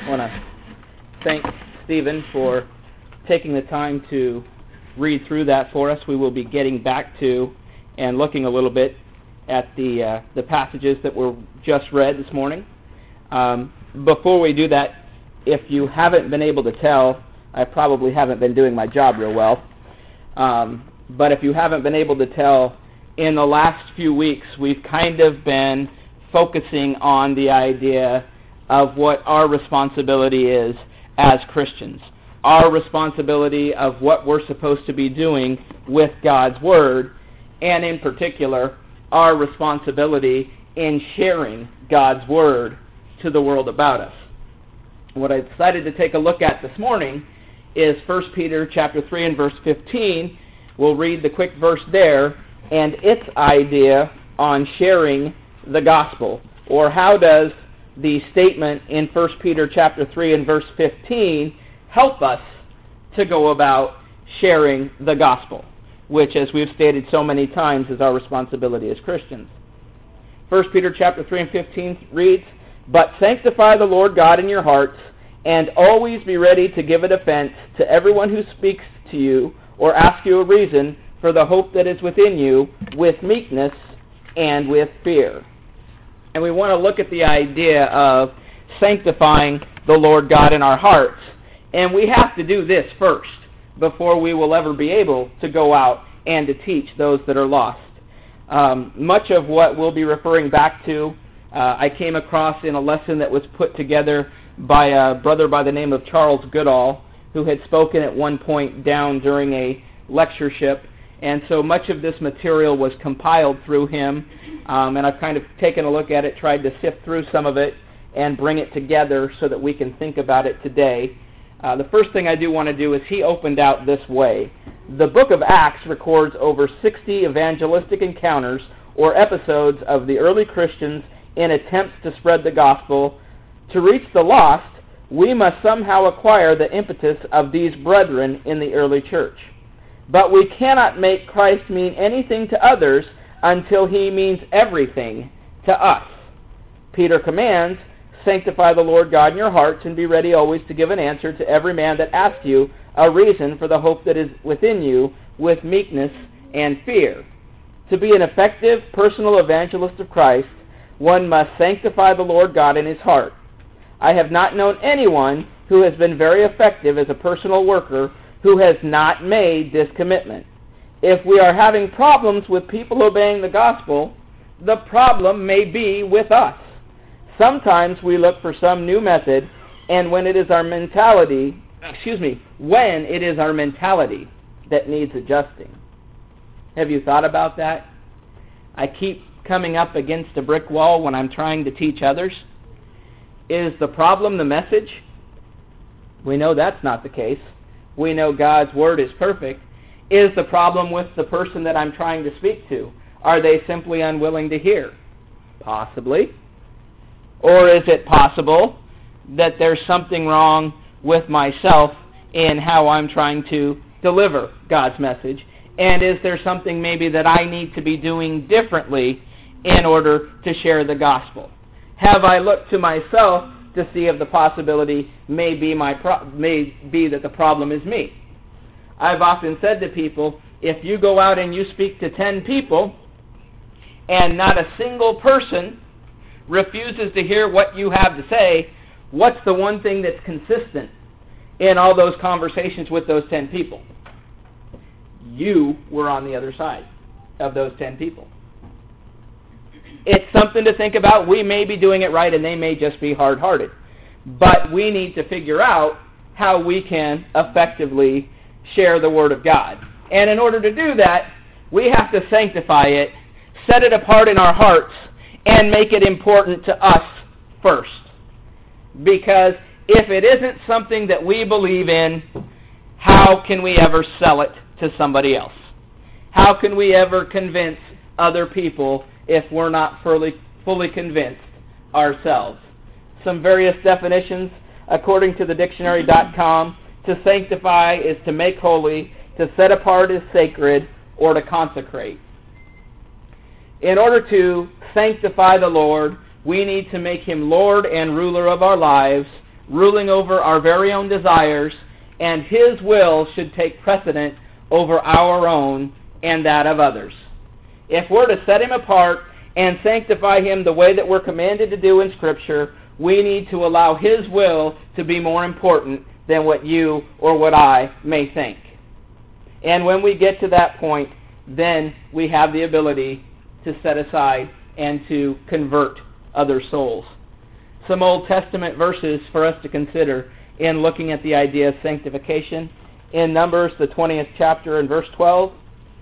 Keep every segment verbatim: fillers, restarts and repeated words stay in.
I want to thank Stephen for taking the time to read through that for us. We will be getting back to and looking a little bit at the uh, the passages that were just read this morning. Um, before we do that, if you haven't been able to tell, I probably haven't been doing my job real well. Um, but if you haven't been able to tell, in the last few weeks, we've kind of been focusing on the idea of what our responsibility is as Christians. Our responsibility of what we're supposed to be doing with God's Word, and in particular, our responsibility in sharing God's Word to the world about us. What I decided to take a look at this morning is First Peter chapter three and verse fifteen. We'll read the quick verse there, and its idea on sharing the gospel, or how does the statement in First Peter chapter three and verse fifteen help us to go about sharing the gospel, which, as we've stated so many times, is our responsibility as Christians. First Peter chapter three and fifteen reads, "But sanctify the Lord God in your hearts, and always be ready to give a defense to everyone who speaks to you or asks you a reason for the hope that is within you, with meekness and with fear." And we want to look at the idea of sanctifying the Lord God in our hearts. And we have to do this first before we will ever be able to go out and to teach those that are lost. Um, much of what we'll be referring back to, uh, I came across in a lesson that was put together by a brother by the name of Charles Goodall, who had spoken at one point down during a lectureship. And so much of this material was compiled through him, um, and I've kind of taken a look at it, tried to sift through some of it, and bring it together so that we can think about it today. Uh, the first thing I do want to do is he opened out this way. The book of Acts records over sixty evangelistic encounters or episodes of the early Christians in attempts to spread the gospel. To reach the lost, we must somehow acquire the impetus of these brethren in the early church. But we cannot make Christ mean anything to others until he means everything to us. Peter commands, "Sanctify the Lord God in your hearts, and be ready always to give an answer to every man that asks you a reason for the hope that is within you, with meekness and fear." To be an effective personal evangelist of Christ, one must sanctify the Lord God in his heart. I have not known anyone who has been very effective as a personal worker who has not made this commitment. If we are having problems with people obeying the gospel, the problem may be with us. Sometimes we look for some new method, and when it is our mentality, excuse me, when it is our mentality that needs adjusting. Have you thought about that? I keep coming up against a brick wall when I'm trying to teach others. Is the problem the message? We know that's not the case. We know God's Word is perfect. Is the problem with the person that I'm trying to speak to? Are they simply unwilling to hear? Possibly. Or is it possible that there's something wrong with myself in how I'm trying to deliver God's message? And is there something maybe that I need to be doing differently in order to share the gospel? Have I looked to myself to see if the possibility may be, my pro- may be that the problem is me? I've often said to people, if you go out and you speak to ten people and not a single person refuses to hear what you have to say, what's the one thing that's consistent in all those conversations with those ten people? You were on the other side of those ten people. It's something to think about. We may be doing it right and they may just be hard-hearted. But we need to figure out how we can effectively share the Word of God. And in order to do that, we have to sanctify it, set it apart in our hearts, and make it important to us first. Because if it isn't something that we believe in, how can we ever sell it to somebody else? How can we ever convince other people if we're not fully, fully convinced ourselves? Some various definitions, according to the dictionary dot com, to sanctify is to make holy, to set apart as sacred, or to consecrate. In order to sanctify the Lord, we need to make him Lord and ruler of our lives, ruling over our very own desires, and His will should take precedent over our own and that of others. If we're to set Him apart and sanctify Him the way that we're commanded to do in Scripture, we need to allow His will to be more important than what you or what I may think. And when we get to that point, then we have the ability to set aside and to convert other souls. Some Old Testament verses for us to consider in looking at the idea of sanctification. In Numbers, the twentieth chapter and verse twelve.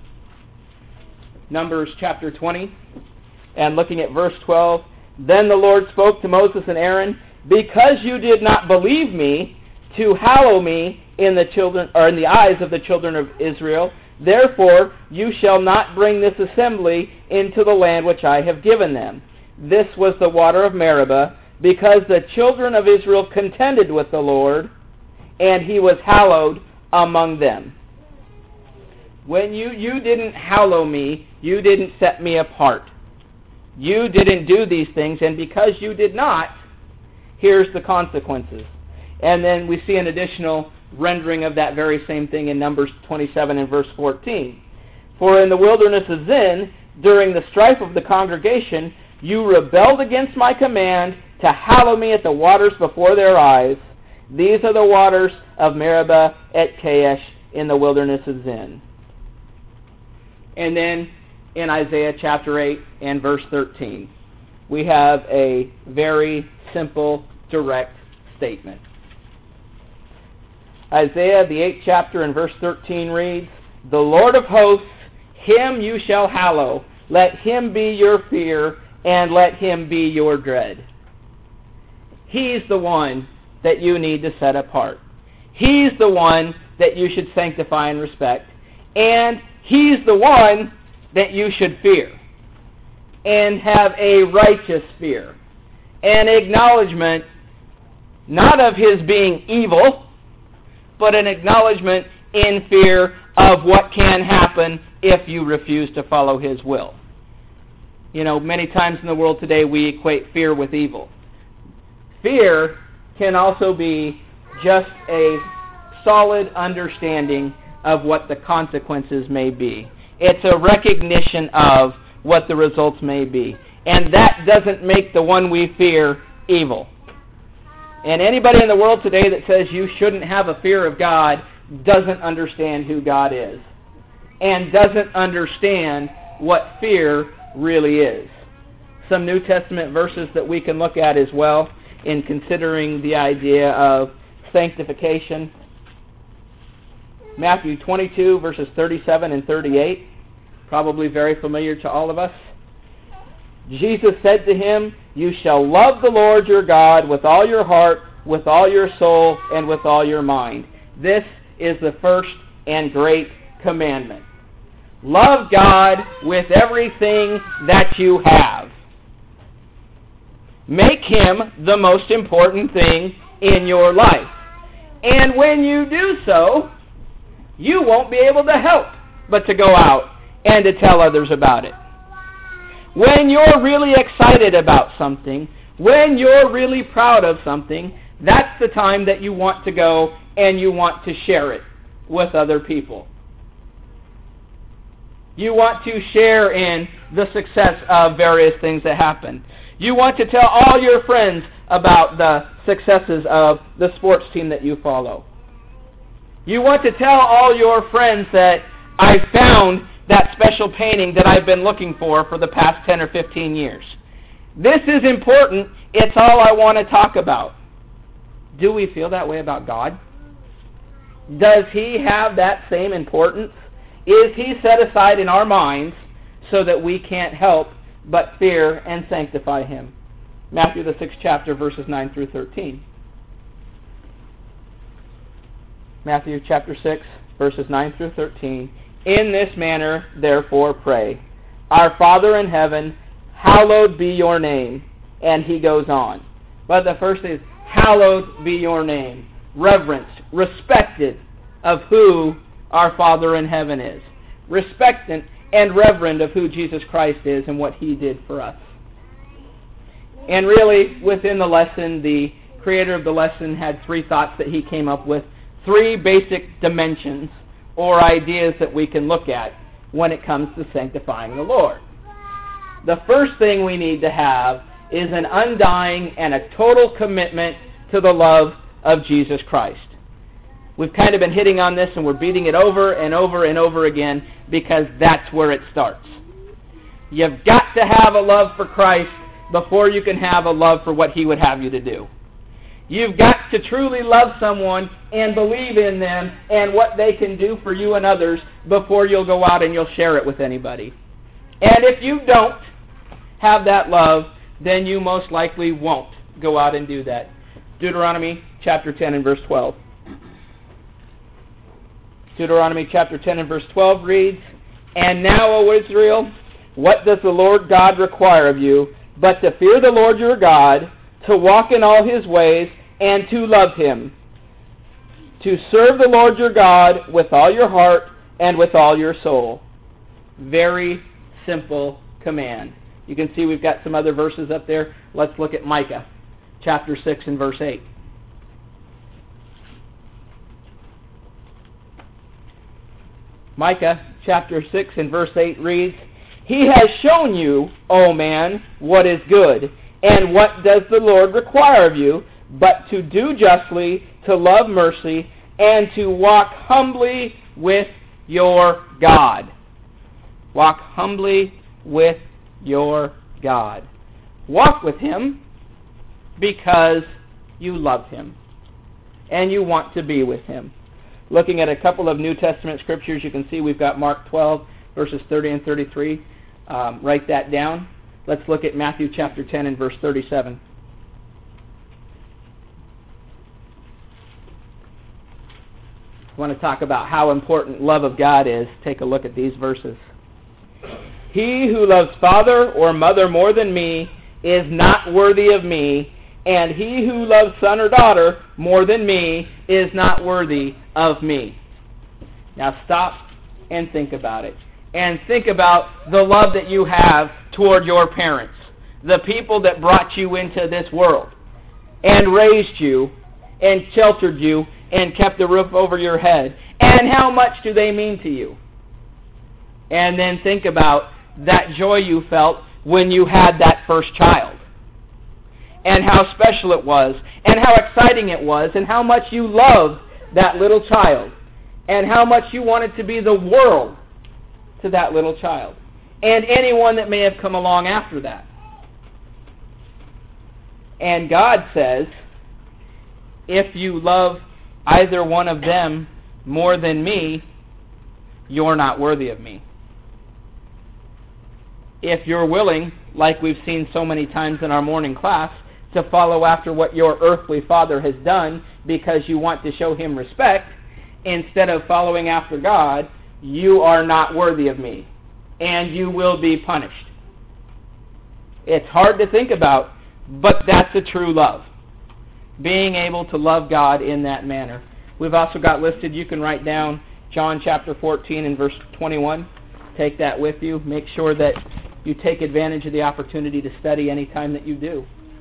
Numbers chapter twenty, and looking at verse twelve. Then the Lord spoke to Moses and Aaron, because you did not believe me to hallow me in the children or in the eyes of the children of Israel, therefore you shall not bring this assembly into the land which I have given them. This was the water of Meribah, because the children of Israel contended with the Lord, and He was hallowed among them. When you, you didn't hallow me, you didn't set me apart. You didn't do these things, and because you did not, here's the consequences. And then we see an additional rendering of that very same thing in Numbers twenty-seven and verse fourteen. For in the wilderness of Zin, during the strife of the congregation, you rebelled against my command to hallow me at the waters before their eyes. These are the waters of Meribah at Kadesh in the wilderness of Zin. And then in Isaiah chapter eight and verse thirteen, we have a very simple, direct statement. Isaiah, the eighth chapter and verse thirteen reads, The Lord of hosts, Him you shall hallow. Let Him be your fear, and let Him be your dread. He's the one that you need to set apart. He's the one that you should sanctify and respect. And He's the one that you should fear. And have a righteous fear. An acknowledgement not of His being evil, but an acknowledgement in fear of what can happen if you refuse to follow His will. You know, many times in the world today we equate fear with evil. Fear can also be just a solid understanding of what the consequences may be. It's a recognition of what the results may be. And that doesn't make the one we fear evil. And anybody in the world today that says you shouldn't have a fear of God doesn't understand who God is. And doesn't understand what fear really is. Some New Testament verses that we can look at as well in considering the idea of sanctification. Matthew twenty-two, verses thirty-seven and thirty-eight, probably very familiar to all of us. Jesus said to him, You shall love the Lord your God with all your heart, with all your soul, and with all your mind. This is the first and great commandment. Love God with everything that you have. Make Him the most important thing in your life. And when you do so, you won't be able to help but to go out and to tell others about it. When you're really excited about something, when you're really proud of something, that's the time that you want to go and you want to share it with other people. You want to share in the success of various things that happen. You want to tell all your friends about the successes of the sports team that you follow. You want to tell all your friends that I found that special painting that I've been looking for for the past ten or fifteen years. This is important. It's all I want to talk about. Do we feel that way about God? Does He have that same importance? Is He set aside in our minds so that we can't help but fear and sanctify Him? Matthew the sixth chapter, verses nine through thirteen. Matthew chapter six, verses nine through thirteen. In this manner, therefore, pray. Our Father in heaven, hallowed be your name. And he goes on. But the first is, hallowed be your name. Reverenced, respected of who our Father in heaven is. Respectant and reverent of who Jesus Christ is and what He did for us. And really, within the lesson, the creator of the lesson, had three thoughts that he came up with, three basic dimensions or ideas that we can look at when it comes to sanctifying the Lord. The first thing we need to have is an undying and a total commitment to the love of Jesus Christ. We've kind of been hitting on this, and we're beating it over and over and over again because that's where it starts. You've got to have a love for Christ before you can have a love for what he would have you to do. You've got to truly love someone and believe in them and what they can do for you and others before you'll go out and you'll share it with anybody. And if you don't have that love, then you most likely won't go out and do that. Deuteronomy chapter ten and verse twelve. Deuteronomy chapter ten and verse twelve reads, "And now, O Israel, what does the Lord God require of you, but to fear the Lord your God, to walk in all his ways, and to love him, to serve the Lord your God with all your heart and with all your soul." Very simple command. You can see we've got some other verses up there. Let's look at Micah chapter six and verse eight. Micah chapter six and verse eight reads, "He has shown you, O man, what is good, and what does the Lord require of you, but to do justly, to love mercy, and to walk humbly with your God." Walk humbly with your God. Walk with him because you love him and you want to be with him. Looking at a couple of New Testament scriptures, you can see we've got Mark twelve, verses thirty and thirty-three. Um, write that down. Let's look at Matthew chapter ten and verse thirty-seven. I want to talk about how important love of God is. Take a look at these verses. "He who loves father or mother more than me is not worthy of me, and he who loves son or daughter more than me is not worthy of me." Now stop and think about it. And think about the love that you have toward your parents, the people that brought you into this world and raised you and sheltered you and kept the roof over your head. And how much do they mean to you? And then think about that joy you felt when you had that first child, and how special it was, and how exciting it was, and how much you loved that little child, and how much you wanted to be the world to that little child, and anyone that may have come along after that. And God says, if you love either one of them more than me, you're not worthy of me. If you're willing, like we've seen so many times in our morning class, to follow after what your earthly father has done because you want to show him respect, instead of following after God, you are not worthy of me, and you will be punished. It's hard to think about, but that's a true love. Being able to love God in that manner. We've also got listed, you can write down John chapter fourteen and verse twenty-one. Take that with you. Make sure that you take advantage of the opportunity to study any time that you do.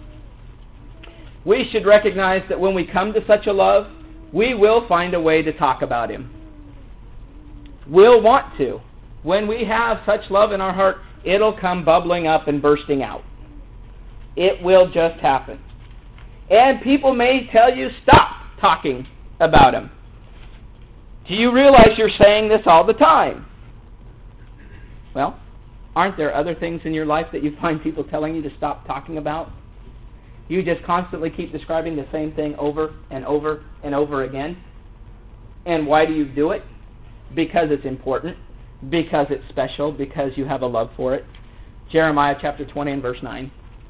We should recognize that when we come to such a love, we will find a way to talk about him. We'll want to. When we have such love in our heart, it'll come bubbling up and bursting out. It will just happen. And people may tell you, stop talking about him. Do you realize you're saying this all the time? Well, aren't there other things in your life that you find people telling you to stop talking about? You just constantly keep describing the same thing over and over and over again. And why do you do it? Because it's important, because it's special, because you have a love for it. Jeremiah chapter twenty and verse nine.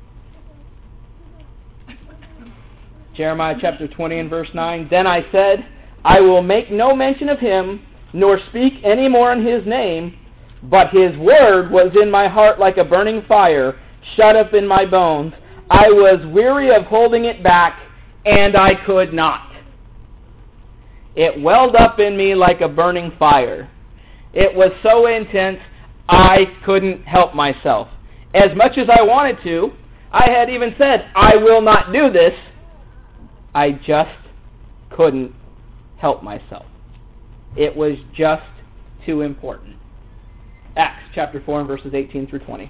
Jeremiah chapter twenty and verse nine. "Then I said, I will make no mention of him, nor speak any more in his name, but his word was in my heart like a burning fire, shut up in my bones. I was weary of holding it back, and I could not. It welled up in me like a burning fire. It was so intense, I couldn't help myself. As much as I wanted to, I had even said, I will not do this, I just couldn't help myself. It was just too important. Acts chapter four and verses eighteen through twenty.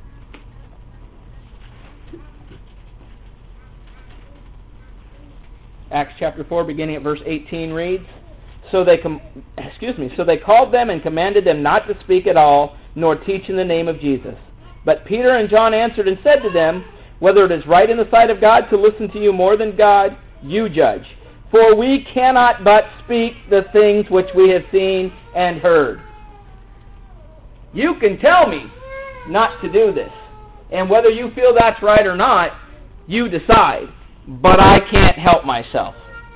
Acts chapter four, beginning at verse eighteen, reads, So they com- excuse me. So they called them and commanded them not to speak at all, nor teach in the name of Jesus. But Peter and John answered and said to them, Whether it is right in the sight of God to listen to you more than God, you judge. For we cannot but speak the things which we have seen and heard. You can tell me not to do this. And whether you feel that's right or not, you decide. But I can't help myself.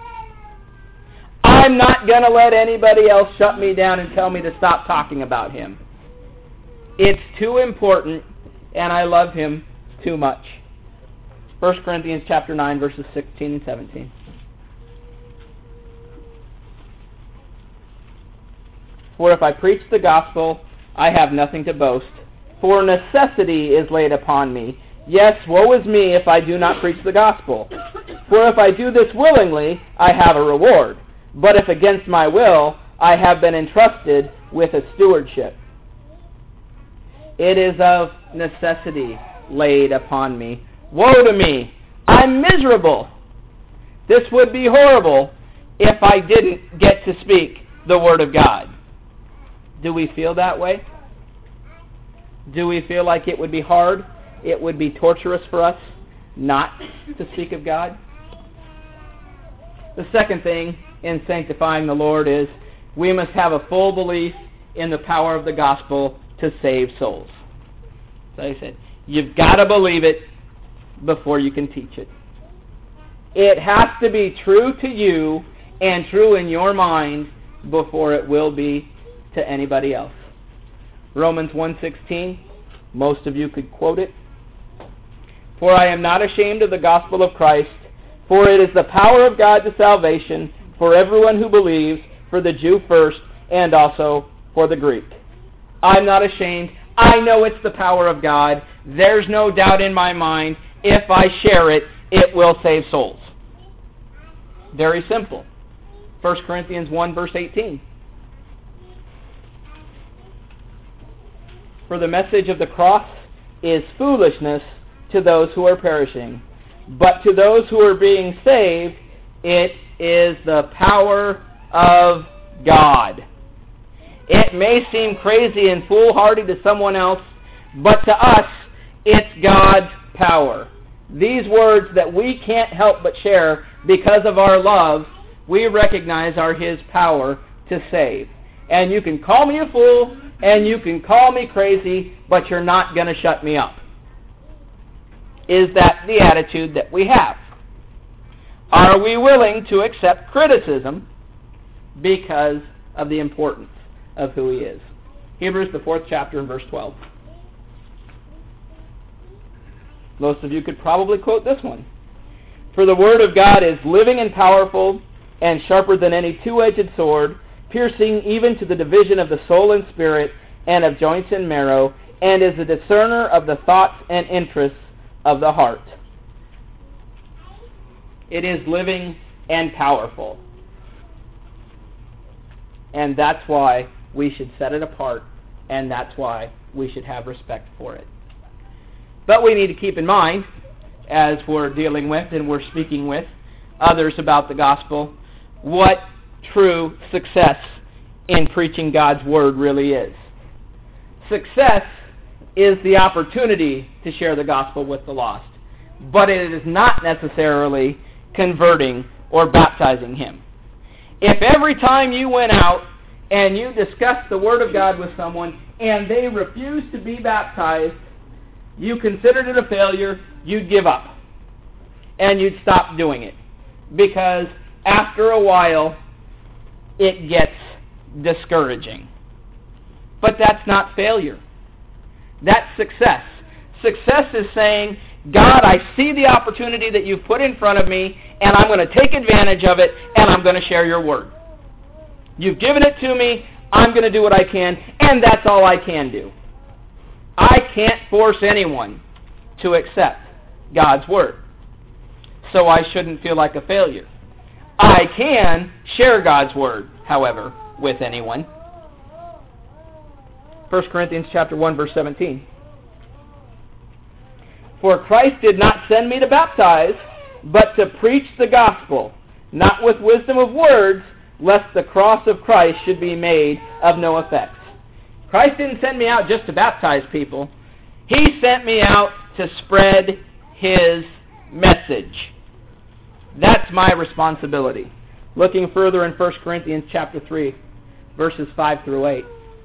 I'm not going to let anybody else shut me down and tell me to stop talking about him. It's too important, and I love him too much. First Corinthians chapter nine, verses sixteen and seventeen. For if I preach the gospel, I have nothing to boast, for necessity is laid upon me. Yes, woe is me if I do not preach the gospel. For if I do this willingly, I have a reward. But if against my will, I have been entrusted with a stewardship. It is of necessity laid upon me. Woe to me! I'm miserable! This would be horrible if I didn't get to speak the Word of God. Do we feel that way? Do we feel like it would be hard? It would be torturous for us not to speak of God? The second thing in sanctifying the Lord is we must have a full belief in the power of the gospel to save souls. So I said, you've got to believe it before you can teach it. It has to be true to you and true in your mind before it will be to anybody else. Romans one sixteen, most of you could quote it. For I am not ashamed of the gospel of Christ, for it is the power of God to salvation for everyone who believes, for the Jew first, and also for the Greek. I'm not ashamed. I know it's the power of God. There's no doubt in my mind. If I share it, it will save souls. Very simple. First Corinthians one, verse eighteen. For the message of the cross is foolishness to those who are perishing, but to those who are being saved, it is the power of God. It may seem crazy and foolhardy to someone else, but to us, it's God's power. These words that we can't help but share because of our love, we recognize are His power to save. And you can call me a fool, and you can call me crazy, but you're not going to shut me up. Is that the attitude that we have? Are we willing to accept criticism because of the importance of who He is? Hebrews, the fourth chapter, and verse twelve. Most of you could probably quote this one. For the word of God is living and powerful, and sharper than any two-edged sword, piercing even to the division of the soul and spirit, and of joints and marrow, and is a discerner of the thoughts and interests of the heart. It is living and powerful. And that's why we should set it apart, and that's why we should have respect for it. But we need to keep in mind, as we're dealing with and we're speaking with others about the gospel, what true success in preaching God's word really is. Success is the opportunity to share the gospel with the lost, but it is not necessarily converting or baptizing him. If every time you went out and you discussed the word of God with someone and they refused to be baptized, you considered it a failure, you'd give up. And you'd stop doing it. Because after a while, it gets discouraging. But that's not failure. That's success. Success is saying, God, I see the opportunity that you've put in front of me, and I'm going to take advantage of it, and I'm going to share your word. You've given it to me, I'm going to do what I can, and that's all I can do. I can't force anyone to accept God's word. so I shouldn't feel like a failure. I can share God's word, however, with anyone. First Corinthians chapter one, verse seventeen. For Christ did not send me to baptize, but to preach the gospel, not with wisdom of words, lest the cross of Christ should be made of no effect. Christ didn't send me out just to baptize people. He sent me out to spread his message. That's my responsibility. Looking further in First Corinthians chapter three, verses five through eight.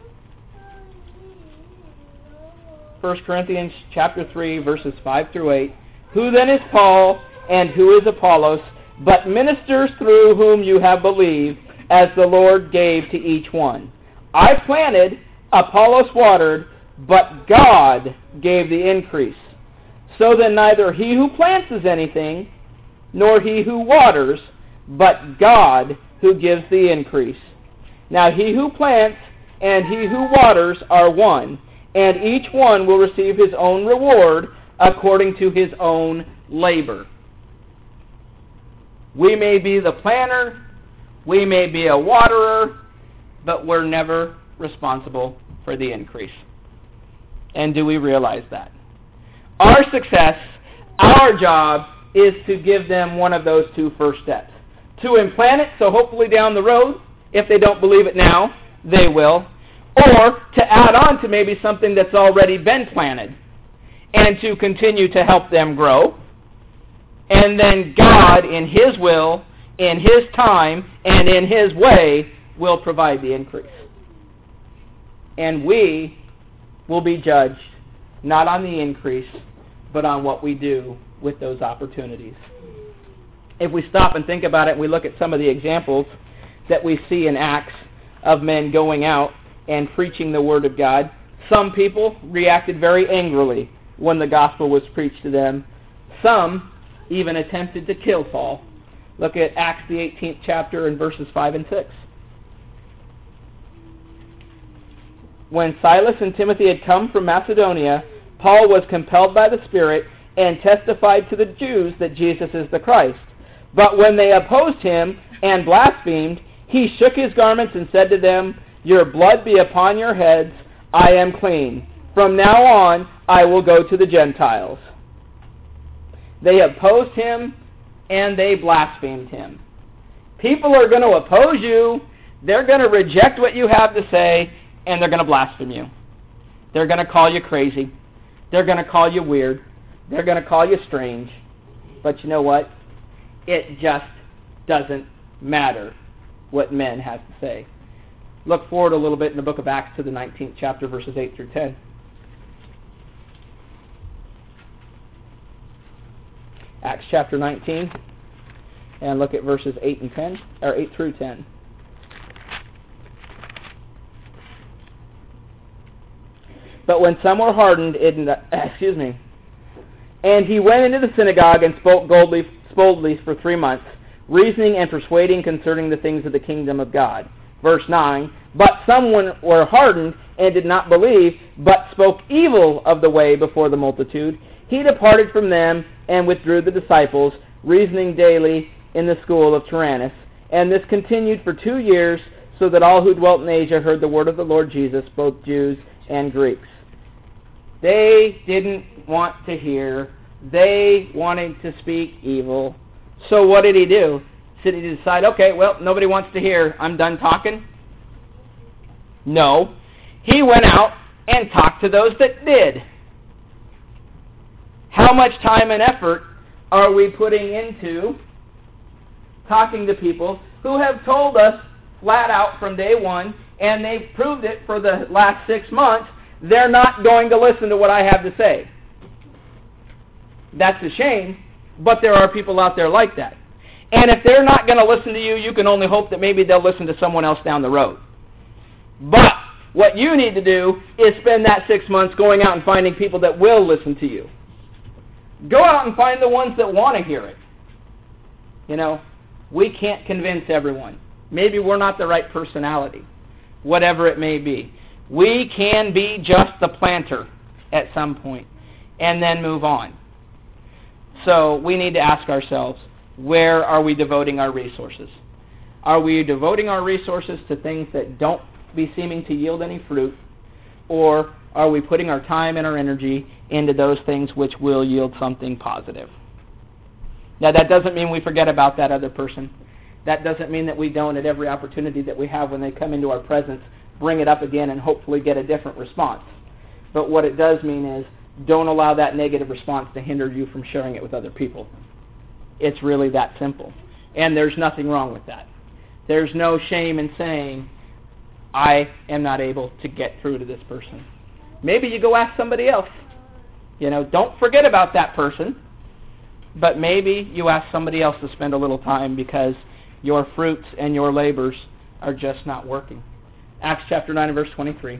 First Corinthians chapter three, verses five through eight. Who then is Paul, and who is Apollos, but ministers through whom you have believed, as the Lord gave to each one? I planted, Apollos watered, but God gave the increase. So then neither he who plants is anything, nor he who waters, but God who gives the increase. Now he who plants and he who waters are one, and each one will receive his own reward according to his own labor. We may be the planter, we may be a waterer, but we're never responsible for the increase. And do we realize that? Our success, our job, is to give them one of those two first steps. To implant it, so hopefully down the road, if they don't believe it now, they will. Or to add on to maybe something that's already been planted, and to continue to help them grow. And then God, in his will, in his time, and in his way, will provide the increase. And we will be judged not on the increase, but on what we do with those opportunities. If we stop and think about it, and we look at some of the examples that we see in Acts of men going out and preaching the Word of God, some people reacted very angrily when the gospel was preached to them. Some even attempted to kill Paul. Look at Acts the eighteenth chapter and verses five and six. When Silas and Timothy had come from Macedonia, Paul was compelled by the Spirit and testified to the Jews that Jesus is the Christ. But when they opposed him and blasphemed, he shook his garments and said to them, Your blood be upon your heads, I am clean. From now on I will go to the Gentiles. They opposed him and they blasphemed him. People are going to oppose you, they're going to reject what you have to say, and they're going to blaspheme you. They're going to call you crazy. They're going to call you weird. They're going to call you strange. But you know what? It just doesn't matter what men have to say. Look forward a little bit in the book of Acts to the nineteenth chapter, verses eight through ten. Acts chapter nineteen, and look at verses eight and ten, or eight through ten. But when some were hardened in the, excuse me, and he went into the synagogue and spoke boldly, boldly for three months, reasoning and persuading concerning the things of the kingdom of God. Verse nine, but some were hardened and did not believe, but spoke evil of the way before the multitude. He departed from them and withdrew the disciples, reasoning daily in the school of Tyrannus. And this continued for two years, so that all who dwelt in Asia heard the word of the Lord Jesus, both Jews and Greeks. They didn't want to hear. They wanted to speak evil. So what did he do? Did he decide, okay, well, nobody wants to hear, I'm done talking? No. He went out and talked to those that did. How much time and effort are we putting into talking to people who have told us flat out from day one, and they've proved it for the last six months, they're not going to listen to what I have to say? That's a shame, but there are people out there like that. And if they're not going to listen to you, you can only hope that maybe they'll listen to someone else down the road. But what you need to do is spend that six months going out and finding people that will listen to you. Go out and find the ones that want to hear it. You know, we can't convince everyone. Maybe we're not the right personality, whatever it may be. We can be just the planter at some point and then move on. So we need to ask ourselves, where are we devoting our resources? Are we devoting our resources to things that don't be seeming to yield any fruit, or are we putting our time and our energy into those things which will yield something positive? Now, that doesn't mean we forget about that other person. That doesn't mean that we don't, at every opportunity that we have when they come into our presence, bring it up again and hopefully get a different response. But what it does mean is, don't allow that negative response to hinder you from sharing it with other people. It's really that simple. And there's nothing wrong with that. There's no shame in saying, I am not able to get through to this person. Maybe you go ask somebody else. You know, don't forget about that person, but maybe you ask somebody else to spend a little time because your fruits and your labors are just not working. Acts chapter nine and verse twenty-three.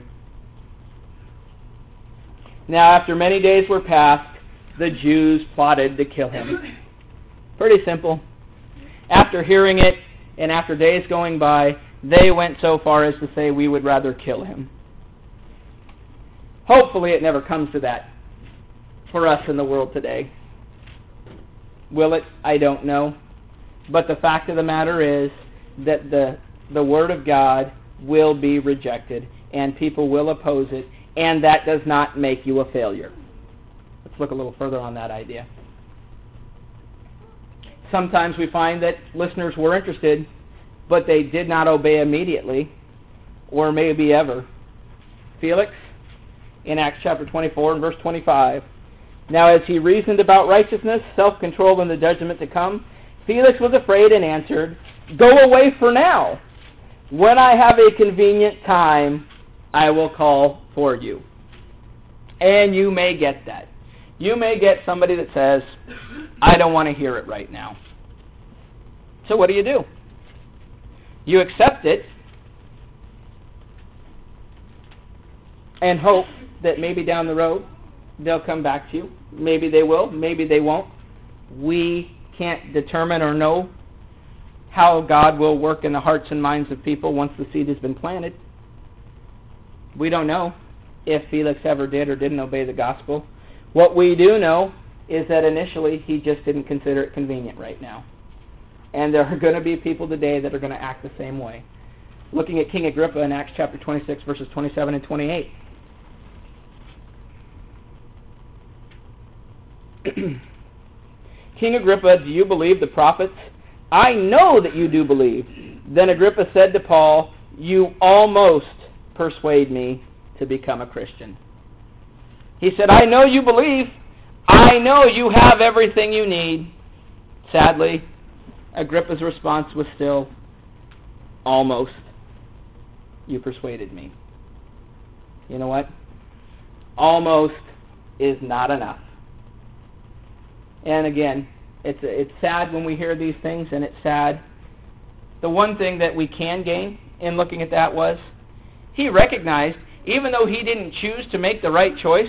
Now, after many days were passed, the Jews plotted to kill him. Pretty simple. After hearing it, and after days going by, they went so far as to say, we would rather kill him. Hopefully it never comes to that for us in the world today. Will it? I don't know. But the fact of the matter is that the the Word of God will be rejected, and people will oppose it, and that does not make you a failure. Let's look a little further on that idea. Sometimes we find that listeners were interested, but they did not obey immediately, or maybe ever. Felix, in Acts chapter twenty-four and verse twenty-five, now as he reasoned about righteousness, self-control, and the judgment to come, Felix was afraid and answered, go away for now. When I have a convenient time, I will call for you. And you may get that. You may get somebody that says, I don't want to hear it right now. So what do you do? You accept it and hope that maybe down the road they'll come back to you. Maybe they will, maybe they won't. We can't determine or know how God will work in the hearts and minds of people once the seed has been planted. We don't know if Felix ever did or didn't obey the gospel. What we do know is that initially he just didn't consider it convenient right now. And there are going to be people today that are going to act the same way. Looking at King Agrippa in Acts chapter twenty-six, verses twenty-seven and twenty-eight. King Agrippa, do you believe the prophets? I know that you do believe. Then Agrippa said to Paul, you almost persuade me to become a Christian. He said, I know you believe. I know you have everything you need. Sadly, Agrippa's response was still, almost. You persuaded me. You know what? Almost is not enough. And again, it's it's sad when we hear these things, and it's sad. The one thing that we can gain in looking at that was, he recognized, even though he didn't choose to make the right choice,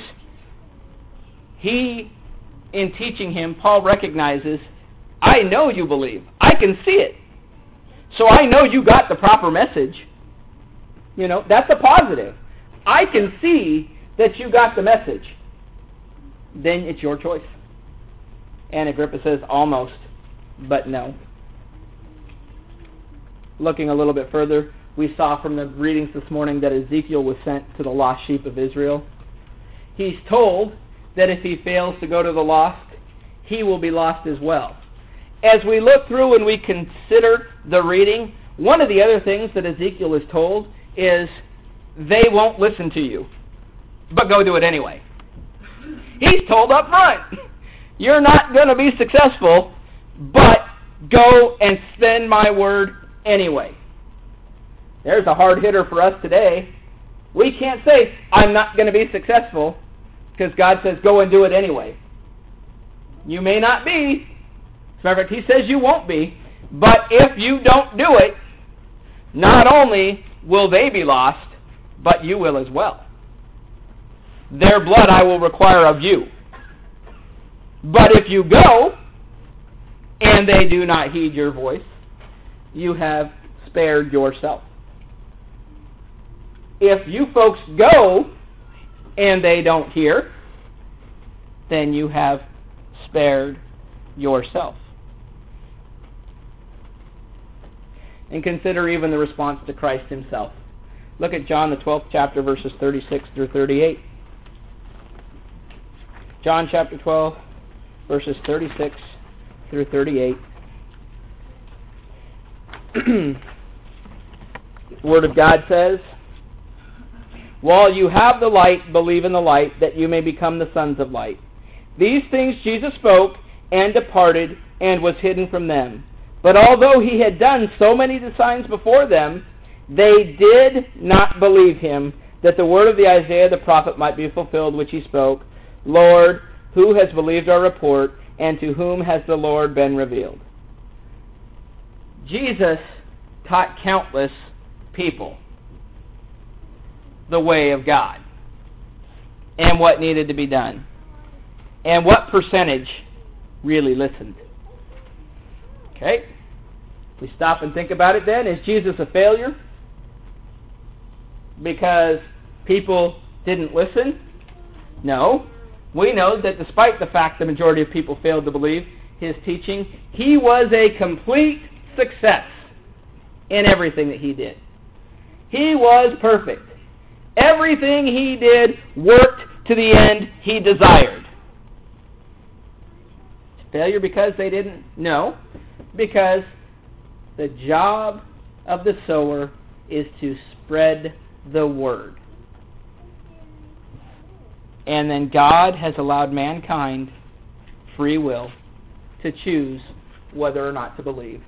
he, in teaching him, Paul recognizes, I know you believe. I can see it. So I know you got the proper message. You know, that's a positive. I can see that you got the message. Then it's your choice. And Agrippa says, almost, but no. Looking a little bit further, we saw from the readings this morning that Ezekiel was sent to the lost sheep of Israel. He's told that if he fails to go to the lost, he will be lost as well. As we look through and we consider the reading, one of the other things that Ezekiel is told is, they won't listen to you, but go do it anyway. He's told up front, you're not going to be successful, but go and spend my word anyway. There's a hard hitter for us today. We can't say, I'm not going to be successful, because God says, go and do it anyway. You may not be. As a matter of fact, he says you won't be. But if you don't do it, not only will they be lost, but you will as well. Their blood I will require of you. But if you go, and they do not heed your voice, you have spared yourself. If you folks go, and they don't hear, then you have spared yourself. And consider even the response to Christ himself. Look at John, the twelfth chapter, verses thirty-six through thirty-eight. John chapter twelve, verses thirty-six through thirty-eight. The Word of God says, "While you have the light, believe in the light, that you may become the sons of light. These things Jesus spoke, and departed, and was hidden from them. But although he had done so many signs before them, they did not believe him, that the word of the Isaiah the prophet might be fulfilled, which he spoke, Lord, who has believed our report, and to whom has the Lord been revealed?" Jesus taught countless people the way of God and what needed to be done. And what percentage really listened? Okay? If we stop and think about it then, is Jesus a failure because people didn't listen? No. We know that despite the fact the majority of people failed to believe his teaching, he was a complete success in everything that he did. He was perfect. Everything he did worked to the end he desired. Failure because they didn't? No. Because the job of the sower is to spread the word. And then God has allowed mankind free will to choose whether or not to believe.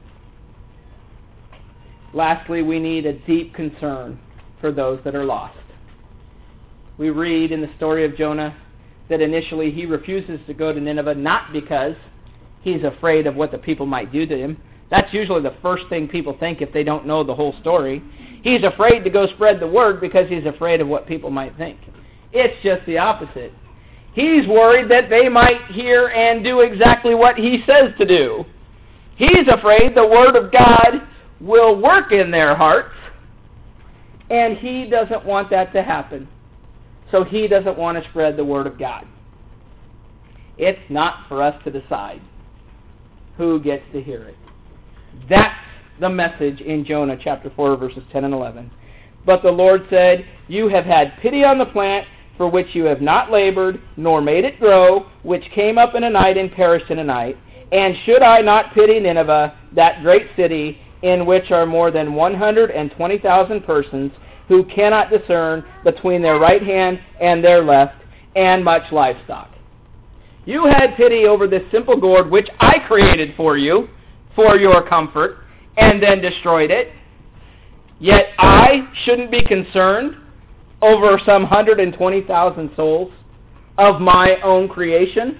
Lastly, we need a deep concern for those that are lost. We read in the story of Jonah that initially he refuses to go to Nineveh not because he's afraid of what the people might do to him. That's usually the first thing people think if they don't know the whole story. He's afraid to go spread the word because he's afraid of what people might think. It's just the opposite. He's worried that they might hear and do exactly what he says to do. He's afraid the word of God will work in their hearts, and he doesn't want that to happen. So he doesn't want to spread the word of God. It's not for us to decide who gets to hear it. That's the message in Jonah chapter four, verses ten and eleven. But the Lord said, "You have had pity on the plant for which you have not labored, nor made it grow, which came up in a night and perished in a night. And should I not pity Nineveh, that great city, in which are more than one hundred twenty thousand persons, who cannot discern between their right hand and their left, and much livestock? You had pity over this simple gourd which I created for you, for your comfort, and then destroyed it. Yet I shouldn't be concerned over some one hundred twenty thousand souls of my own creation?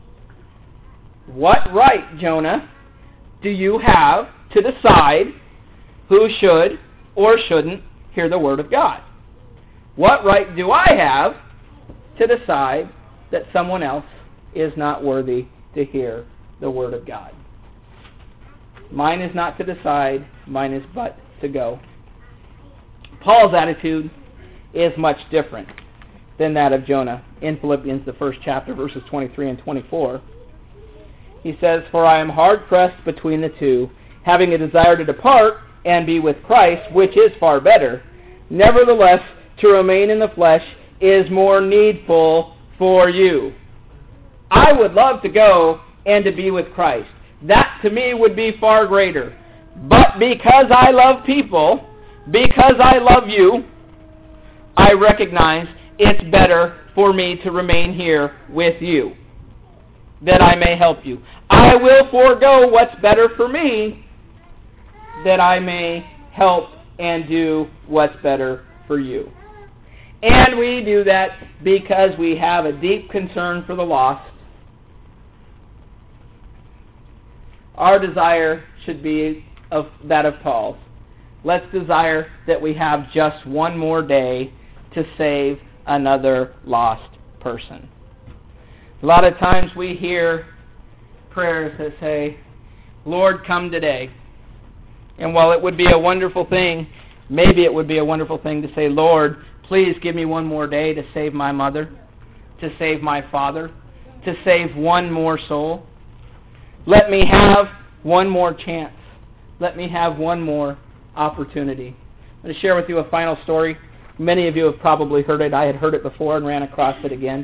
What right, Jonah, do you have to decide who should or shouldn't hear the word of God? What right do I have to decide that someone else is not worthy to hear the word of God? Mine is not to decide, mine is but to go. Paul's attitude is much different than that of Jonah. In Philippians, the first chapter, verses twenty-three and twenty-four, he says, "For I am hard-pressed between the two, having a desire to depart and be with Christ, which is far better. Nevertheless, to remain in the flesh is more needful for you." I would love to go and to be with Christ. That to me would be far greater. But because I love people, because I love you, I recognize it's better for me to remain here with you, that I may help you. I will forego what's better for me, that I may help and do what's better for you. And we do that because we have a deep concern for the lost. Our desire should be of that of Paul's. Let's desire that we have just one more day to save another lost person. A lot of times we hear prayers that say, "Lord, come today." And while it would be a wonderful thing, maybe it would be a wonderful thing to say, "Lord, please give me one more day to save my mother, to save my father, to save one more soul." Let me have one more chance. Let me have one more opportunity. I'm going to share with you a final story. Many of you have probably heard it. I had heard it before and ran across it again.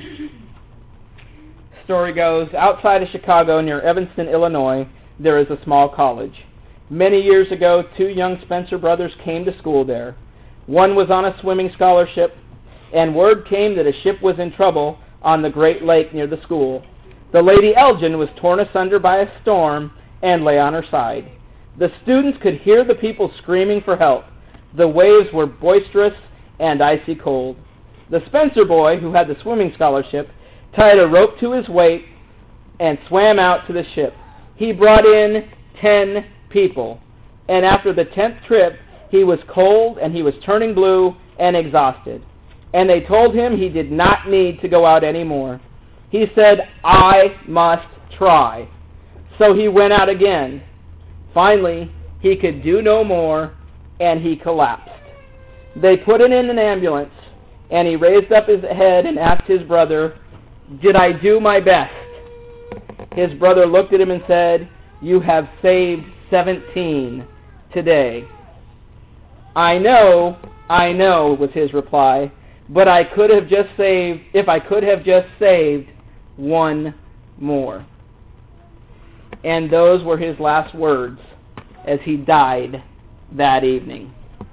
Story goes, outside of Chicago near Evanston, Illinois, there is a small college. Many years ago, two young Spencer brothers came to school there. One was on a swimming scholarship, and word came that a ship was in trouble on the Great Lake near the school. The Lady Elgin was torn asunder by a storm and lay on her side. The students could hear the people screaming for help. The waves were boisterous and icy cold. The Spencer boy, who had the swimming scholarship, tied a rope to his waist and swam out to the ship. He brought in ten people, and after the tenth trip, he was cold and he was turning blue and exhausted. And they told him he did not need to go out anymore. He said, I must try. So he went out again. Finally, he could do no more, and he collapsed. They put him in an ambulance, and he raised up his head and asked his brother, did I do my best? His brother looked at him and said, you have saved seventeen today. I know, I know, was his reply, but I could have just saved, if I could have just saved one more. And those were his last words as he died that evening.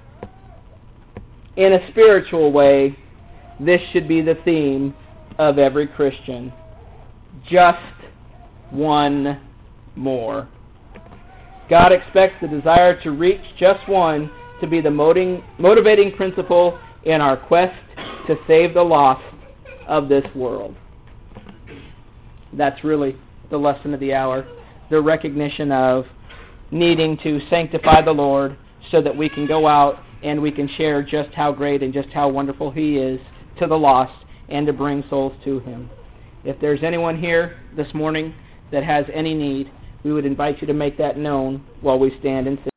In a spiritual way, this should be the theme of every Christian. Just one more. God expects the desire to reach just one to be the motivating principle in our quest to save the lost of this world. That's really the lesson of the hour, the recognition of needing to sanctify the Lord so that we can go out and we can share just how great and just how wonderful He is to the lost and to bring souls to Him. If there's anyone here this morning that has any need, we would invite you to make that known while we stand and sing.